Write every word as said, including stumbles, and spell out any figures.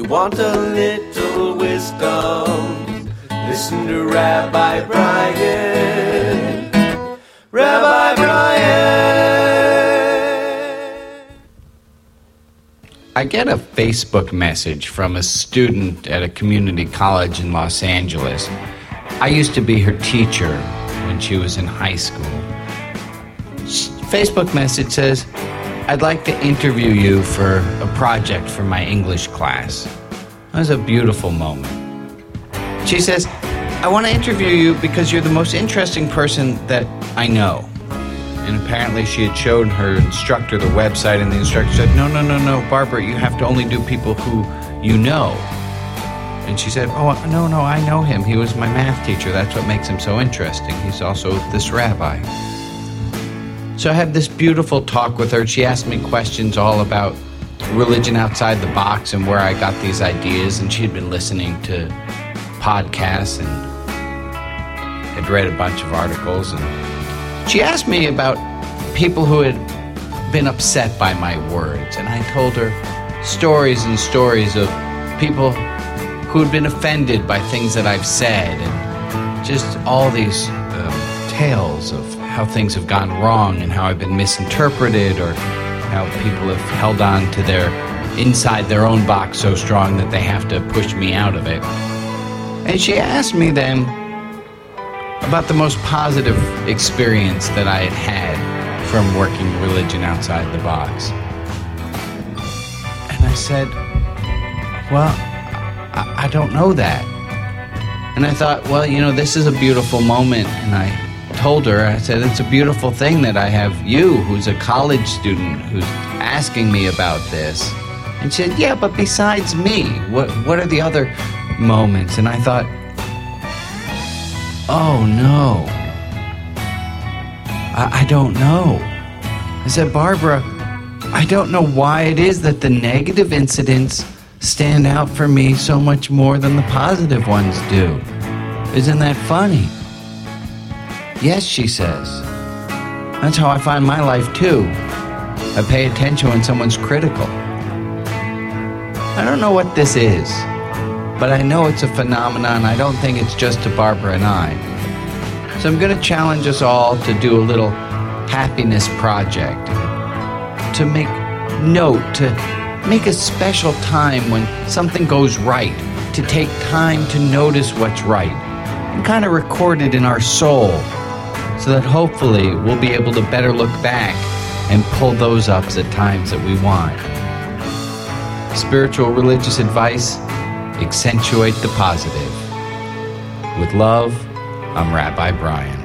you want a little wisdom, listen to Rabbi Brian. Rabbi Brian. I get a Facebook message from a student at a community college in Los Angeles. I used to be her teacher when she was in high school. Facebook message says, I'd like to interview you for a project for my English class. That was a beautiful moment. She says, I want to interview you because you're the most interesting person that I know. And apparently she had shown her instructor the website, and the instructor said, no, no, no, no, Barbara, you have to only do people who you know. And she said, oh, no, no, I know him. He was my math teacher. That's what makes him so interesting. He's also this rabbi. So I had this beautiful talk with her. She asked me questions all about religion outside the box and where I got these ideas. And she had been listening to podcasts and had read a bunch of articles. And she asked me about people who had been upset by my words. And I told her stories and stories of people who had been offended by things that I've said. And just all these um, tales of how things have gone wrong and how I've been misinterpreted, or how people have held on to their inside their own box so strong that they have to push me out of it. And she asked me then about the most positive experience that I had had from working religion outside the box. And I said, well, I, I don't know that. And I thought, well, you know, this is a beautiful moment. And I told her, I said, it's a beautiful thing that I have you, who's a college student, who's asking me about this. And she said, yeah, but besides me, what what are the other moments? And I thought, oh no, I, I don't know. I said, Barbara, I don't know why it is that the negative incidents stand out for me so much more than the positive ones do. Isn't that funny? Yes, she says. That's how I find my life, too. I pay attention when someone's critical. I don't know what this is, but I know it's a phenomenon. I don't think it's just to Barbara and I. So I'm going to challenge us all to do a little happiness project, to make note, to make a special time when something goes right, to take time to notice what's right, and kind of record it in our soul, so that hopefully we'll be able to better look back and pull those ups at times that we want. Spiritual religious advice, accentuate the positive. With love, I'm Rabbi Brian.